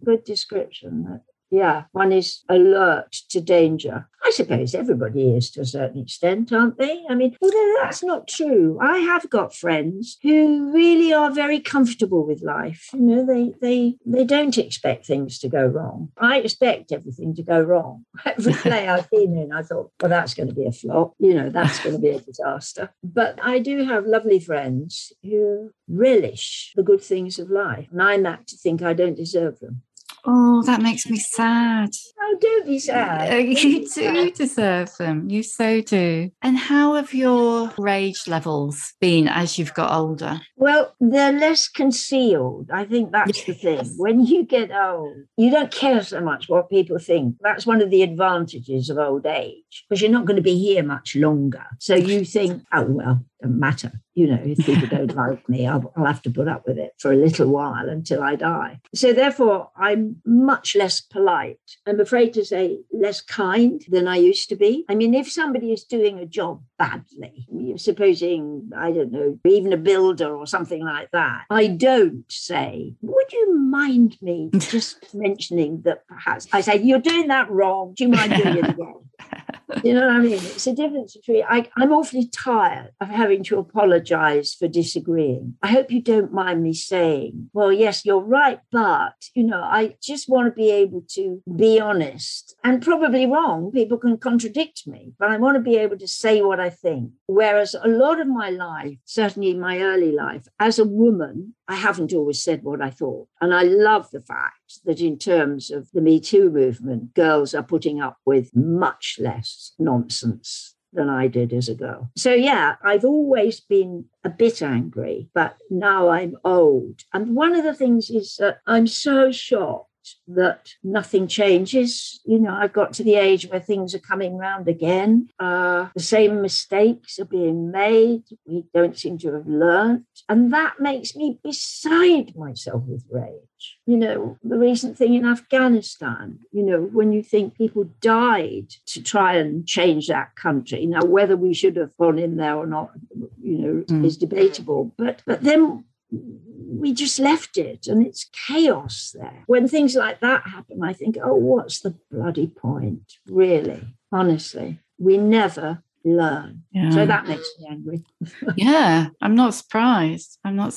Yeah, one is alert to danger. I suppose everybody is to a certain extent, aren't they? I mean, although that's not true. I have got friends who really are very comfortable with life. They don't expect things to go wrong. I expect everything to go wrong. Every play I've been in, I thought, well, that's going to be a flop. That's going to be a disaster. But I do have lovely friends who relish the good things of life. And I'm apt to think I don't deserve them. Oh, that makes me sad. Oh, don't be sad. You do deserve them. You so do. And how have your rage levels been as you've got older? Well, they're less concealed. I think that's the thing. When you get old, you don't care so much what people think. That's one of the advantages of old age, because you're not going to be here much longer. So you think, oh, well, doesn't matter. If people don't like me, I'll have to put up with it for a little while until I die. So therefore, I'm much less polite. I'm afraid to say less kind than I used to be. I mean, if somebody is doing a job badly, supposing, I don't know, even a builder or something like that, I don't say, would you mind me just mentioning that perhaps, I say, you're doing that wrong. Do you mind doing it again? You know what I mean? It's a difference between, I'm awfully tired of having to apologize for disagreeing. I hope you don't mind me saying, well, yes, you're right, but, I just want to be able to be honest and probably wrong. People can contradict me, but I want to be able to say what I think. Whereas a lot of my life, certainly my early life, as a woman, I haven't always said what I thought. And I love the fact that in terms of the Me Too movement, girls are putting up with much less nonsense than I did as a girl. So, yeah, I've always been a bit angry, but now I'm old. And one of the things is that I'm so shocked that nothing changes. I've got to the age where things are coming round again. The same mistakes are being made. We don't seem to have learned. And that makes me beside myself with rage. The recent thing in Afghanistan, when you think people died to try and change that country. Now, whether we should have gone in there or not, is debatable. But then we just left it and it's chaos there. When things like that happen, I think, oh, what's the bloody point? Really, honestly, we never learn. Yeah. So that makes me angry. Yeah, I'm not surprised.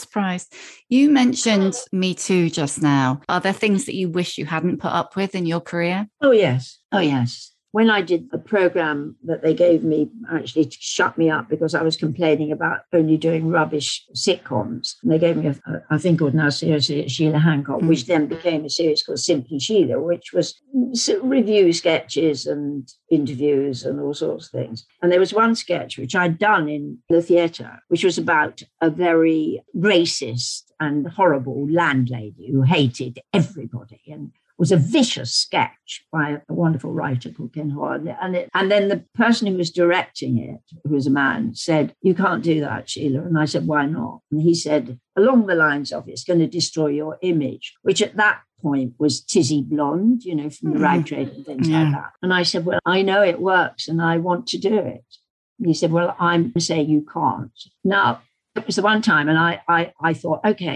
You mentioned Me Too just now. Are there things that you wish you hadn't put up with in your career? Oh, yes. When I did a program that they gave me actually to shut me up because I was complaining about only doing rubbish sitcoms, and they gave me a thing called Now Seriously at Sheila Hancock, which then became a series called Simply Sheila, which was review sketches and interviews and all sorts of things. And there was one sketch which I'd done in the theatre, which was about a very racist and horrible landlady who hated everybody and was a vicious sketch by a wonderful writer called Ken Hoare. And then the person who was directing it, who was a man, said, you can't do that, Sheila. And I said, why not? And he said, along the lines of, it's going to destroy your image, which at that point was Tizzy Blonde, from the rag trade and things like that. And I said, well, I know it works and I want to do it. And he said, well, I'm saying you can't. Now, it was the one time and I thought, okay,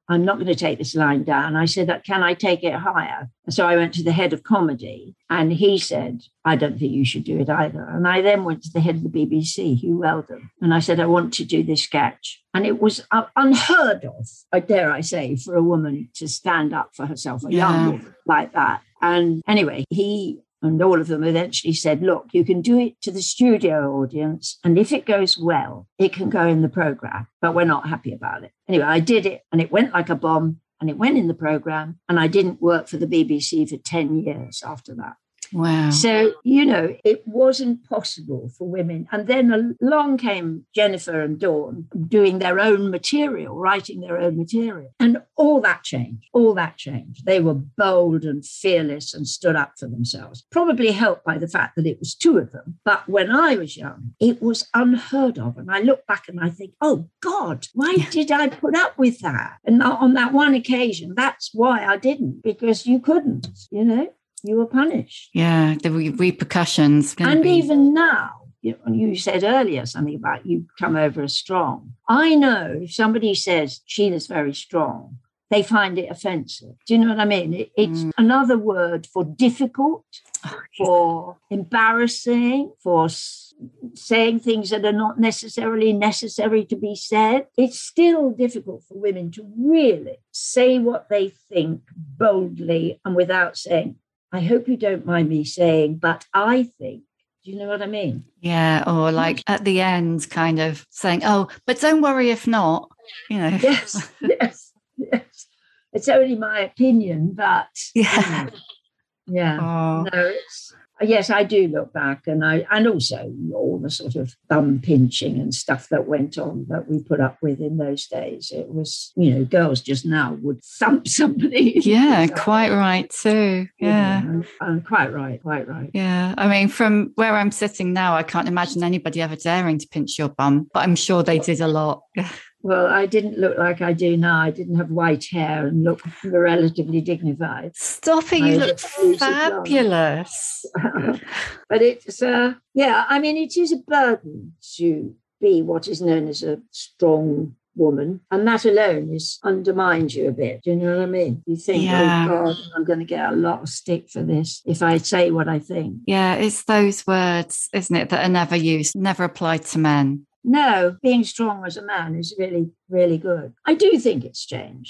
I'm not going to take this line down. I said, can I take it higher? So I went to the head of comedy and he said, I don't think you should do it either. And I then went to the head of the BBC, Hugh Weldon, and I said, I want to do this sketch. And it was unheard of, I dare I say, for a woman to stand up for herself, a young woman like that. And anyway, he and all of them eventually said, look, you can do it to the studio audience. And if it goes well, it can go in the programme. But we're not happy about it. Anyway, I did it and it went like a bomb and it went in the programme. And I didn't work for the BBC for 10 years after that. Wow. So, it wasn't possible for women. And then along came Jennifer and Dawn doing their own material, writing their own material. And all that changed. They were bold and fearless and stood up for themselves, probably helped by the fact that it was two of them. But when I was young, it was unheard of. And I look back and I think, oh, God, why did I put up with that? And on that one occasion, that's why I didn't, because you couldn't, You were punished. Yeah, the repercussions. And even now, you said earlier something about you come over as strong. I know if somebody says Sheila's very strong, they find it offensive. Do you know what I mean? It's another word for difficult, for embarrassing, for saying things that are not necessarily necessary to be said. It's still difficult for women to really say what they think boldly and without saying, I hope you don't mind me saying, but I think. Do you know what I mean? Yeah, or like at the end kind of saying, oh, but don't worry if not, Yes. It's only my opinion, but yeah. No, yes, I do look back and also all the sort of thumb pinching and stuff that went on that we put up with in those days. It was, girls just now would thump somebody. Yeah, quite right too. Yeah. Quite right. Yeah. I mean, from where I'm sitting now, I can't imagine anybody ever daring to pinch your bum, but I'm sure they did a lot. Well, I didn't look like I do now. I didn't have white hair and looked relatively dignified. Stop it, you look fabulous. But it's, it is a burden to be what is known as a strong woman. And that alone undermines you a bit. Do you know what I mean? You think, oh God, I'm going to get a lot of stick for this if I say what I think. Yeah, it's those words, isn't it, that are never used, never applied to men. No, being strong as a man is really, really good. I do think it's changed.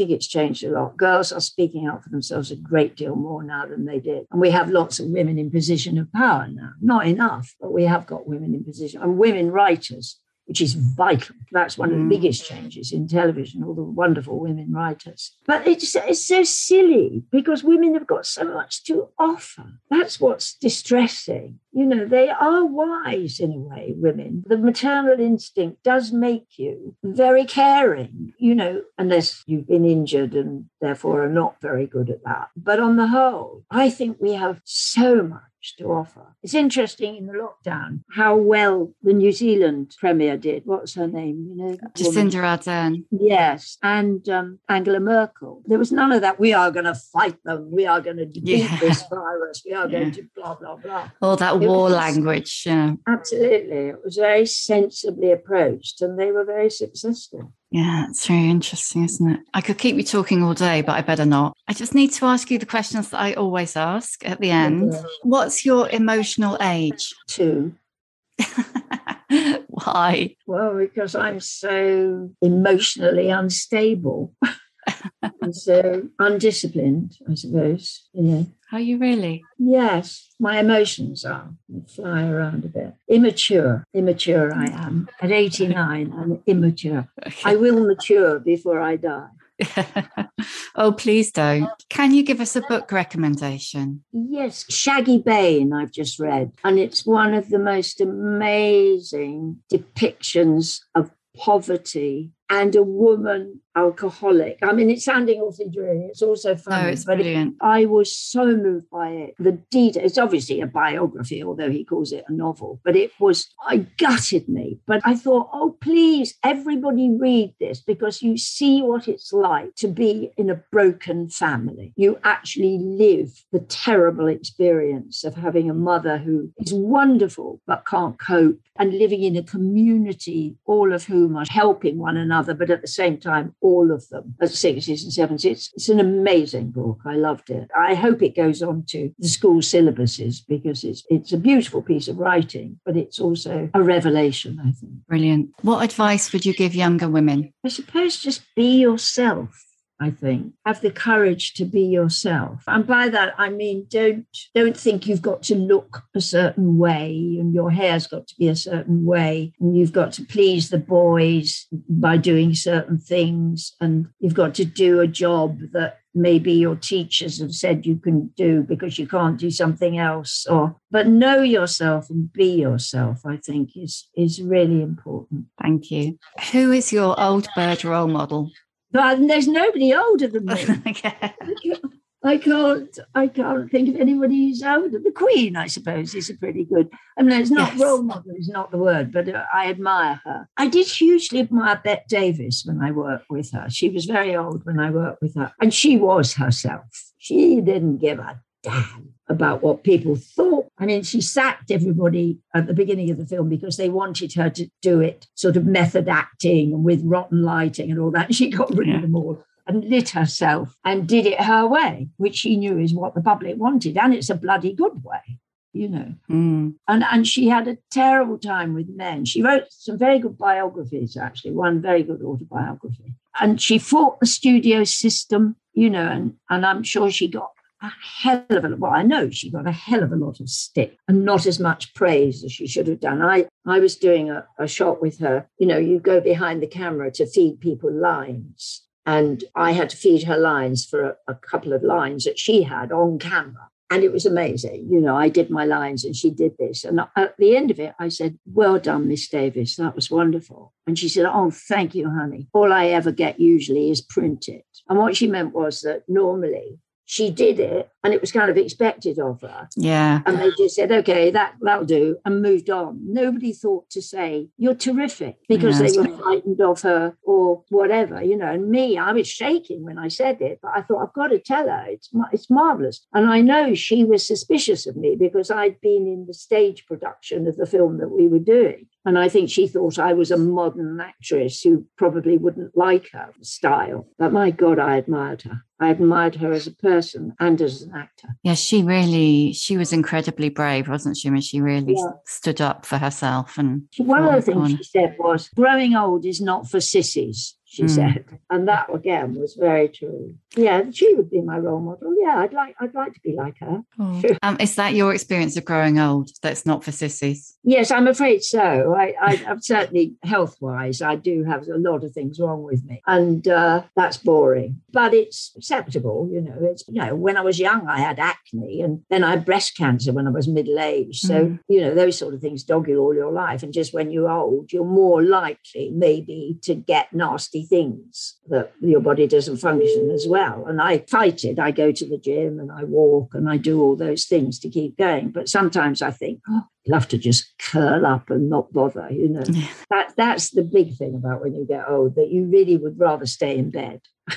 A lot. Girls are speaking out for themselves a great deal more now than they did. And we have lots of women in position of power now. Not enough, but we have got women in position. And women writers, which is vital. That's one of the biggest changes in television, all the wonderful women writers. But it's so silly because women have got so much to offer. That's what's distressing. They are wise in a way, women. The maternal instinct does make you very caring, unless you've been injured and therefore are not very good at that. But on the whole, I think we have so much to offer. It's interesting in the lockdown how well the New Zealand Premier did. What's her name? Jacinda Ardern. Yes, and Angela Merkel. There was none of that. We are going to fight them. We are going to defeat this virus. We are going to blah, blah, blah. All that war language. Yeah. Absolutely. It was very sensibly approached and they were very successful. Yeah, it's very interesting, isn't it? I could keep you talking all day, but I better not. I just need to ask you the questions that I always ask at the end. What's your emotional age? 2. Why? Well, because I'm so emotionally unstable. And so undisciplined, I suppose, Are you really? Yes, my emotions are. They fly around a bit. Immature I am. At 89, I'm immature. Okay. I will mature before I die. Oh, please don't. Can you give us a book recommendation? Yes, Shaggy Bain I've just read. And it's one of the most amazing depictions of poverty and a woman alcoholic. I mean, it's sounding awfully dreary. It's also funny. No, it's brilliant. I was so moved by it. The detail, it's obviously a biography, although he calls it a novel, but it gutted me. But I thought, oh, please, everybody read this because you see what it's like to be in a broken family. You actually live the terrible experience of having a mother who is wonderful but can't cope and living in a community, all of whom are helping one another, but at the same time, all of them at 60s and 70s. It's an amazing book. I loved it. I hope it goes on to the school syllabuses because it's a beautiful piece of writing, but it's also a revelation, I think. Brilliant. What advice would you give younger women? I suppose just be yourself. I think have the courage to be yourself. And by that, I mean, don't think you've got to look a certain way and your hair's got to be a certain way and you've got to please the boys by doing certain things and you've got to do a job that maybe your teachers have said you can do because you can't do something else. But know yourself and be yourself, I think is really important. Thank you. Who is your old bird role model? But there's nobody older than me. Okay. I can't think of anybody who's older. The Queen, I suppose, is a pretty good. I mean, it's not role model, is not the word, but I admire her. I did hugely admire Bette Davis when I worked with her. She was very old when I worked with her, and she was herself. She didn't give a damn about what people thought. I mean, she sacked everybody at the beginning of the film because they wanted her to do it sort of method acting and with rotten lighting and all that. And she got rid of them all and lit herself and did it her way, which she knew is what the public wanted. And it's a bloody good way, you know. And she had a terrible time with men. She wrote some very good biographies, actually, one very good autobiography. And she fought the studio system, you know, and I'm sure she got a hell of a lot. Well, I know she got a hell of a lot of stick and not as much praise as she should have done. I was doing a shot with her. You know, you go behind the camera to feed people lines. And I had to feed her lines for a couple of lines that she had on camera. And it was amazing. You know, I did my lines and she did this. And at the end of it, I said, well done, Miss Davis. That was wonderful. And she said, oh, thank you, honey. All I ever get usually is printed. And what she meant was that normally she did it and it was kind of expected of her. Yeah. And they just said, okay, that'll do, and moved on. Nobody thought to say, you're terrific, because they were frightened of her or whatever, you know. And me, I was shaking when I said it, but I thought, I've got to tell her, it's marvellous. And I know she was suspicious of me because I'd been in the stage production of the film that we were doing. And I think she thought I was a modern actress who probably wouldn't like her style. But my God, I admired her. I admired her as a person and as an actor. Yeah, she was incredibly brave, wasn't she? When she really stood up for herself. And one of the things she said was, growing old is not for sissies, she said. And that, again, was very true. Yeah, she would be my role model. Yeah, I'd like to be like her. Oh. Is that your experience of growing old? That's not for sissies? Yes, I'm afraid so. I'm certainly health-wise, I do have a lot of things wrong with me. And that's boring. But it's acceptable, you know. It's, you know, when I was young, I had acne, and then I had breast cancer when I was middle-aged. So, you know, those sort of things dog you all your life. And just when you're old, you're more likely maybe to get nasty things that your body doesn't function as well. And I fight it. I go to the gym and I walk and I do all those things to keep going. But sometimes I think, I'd love to just curl up and not bother, you know. Yeah. That's the big thing about when you get old, that you really would rather stay in bed.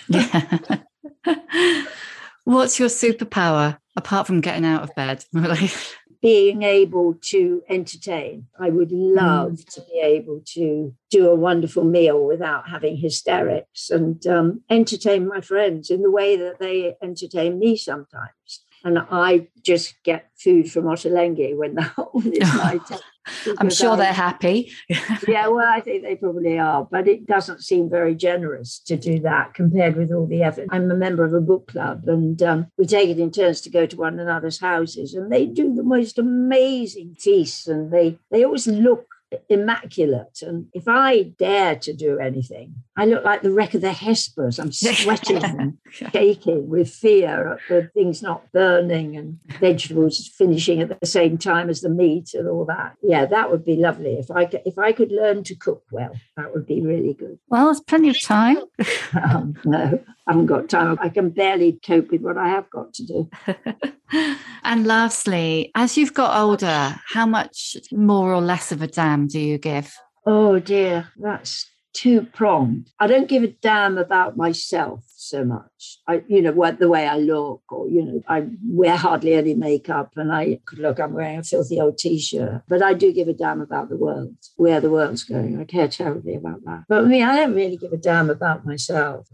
What's your superpower, apart from getting out of bed? Being able to entertain. I would love to be able to do a wonderful meal without having hysterics and entertain my friends in the way that they entertain me sometimes. And I just get food from Ottolenghi when it's my time. I'm sure they're happy. Yeah, well, I think they probably are, but it doesn't seem very generous to do that compared with all the effort. I'm a member of a book club, and we take it in turns to go to one another's houses, and they do the most amazing feasts, and they always look immaculate. And if I dare to do anything, I look like the wreck of the Hesperus. I'm sweating and shaking with fear at the things not burning and vegetables finishing at the same time as the meat and all that. Yeah, that would be lovely. If I could learn to cook well, that would be really good. Well, there's plenty of time. No, I haven't got time. I can barely cope with what I have got to do. And lastly, as you've got older, how much more or less of a damn do you give? Oh dear, that's two-pronged. I don't give a damn about myself so much. The way I look, or, I wear hardly any makeup, and I'm wearing a filthy old T-shirt. But I do give a damn about the world, where the world's going. I care terribly about that. But I don't really give a damn about myself.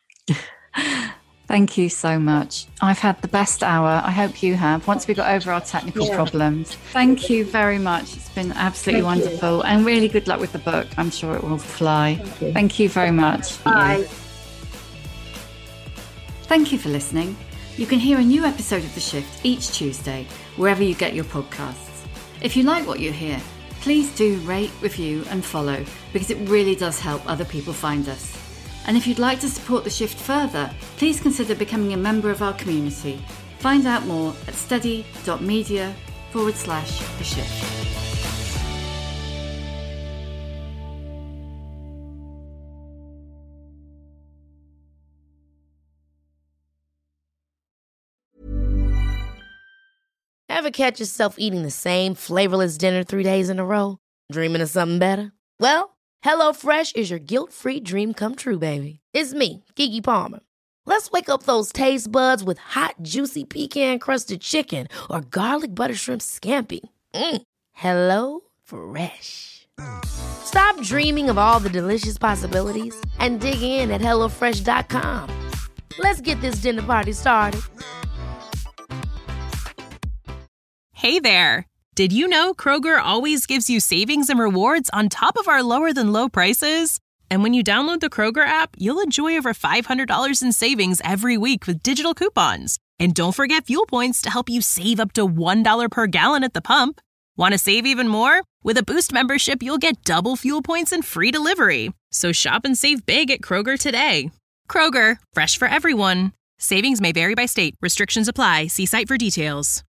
Thank you so much. I've had the best hour. I hope you have, once we got over our technical problems. Thank you very much. It's been absolutely wonderful. And really good luck with the book. I'm sure it will fly. Thank you very much. Bye. Thank you for listening. You can hear a new episode of The Shift each Tuesday, wherever you get your podcasts. If you like what you hear, please do rate, review and follow, because it really does help other people find us. And if you'd like to support The Shift further, please consider becoming a member of our community. Find out more at steady.media/The Shift. Ever catch yourself eating the same flavorless dinner 3 days in a row? Dreaming of something better? Well, HelloFresh is your guilt-free dream come true, baby. It's me, Keke Palmer. Let's wake up those taste buds with hot, juicy pecan-crusted chicken or garlic butter shrimp scampi. Hello Fresh. Stop dreaming of all the delicious possibilities and dig in at HelloFresh.com. Let's get this dinner party started. Hey there. Did you know Kroger always gives you savings and rewards on top of our lower-than-low prices? And when you download the Kroger app, you'll enjoy over $500 in savings every week with digital coupons. And don't forget fuel points to help you save up to $1 per gallon at the pump. Want to save even more? With a Boost membership, you'll get double fuel points and free delivery. So shop and save big at Kroger today. Kroger, fresh for everyone. Savings may vary by state. Restrictions apply. See site for details.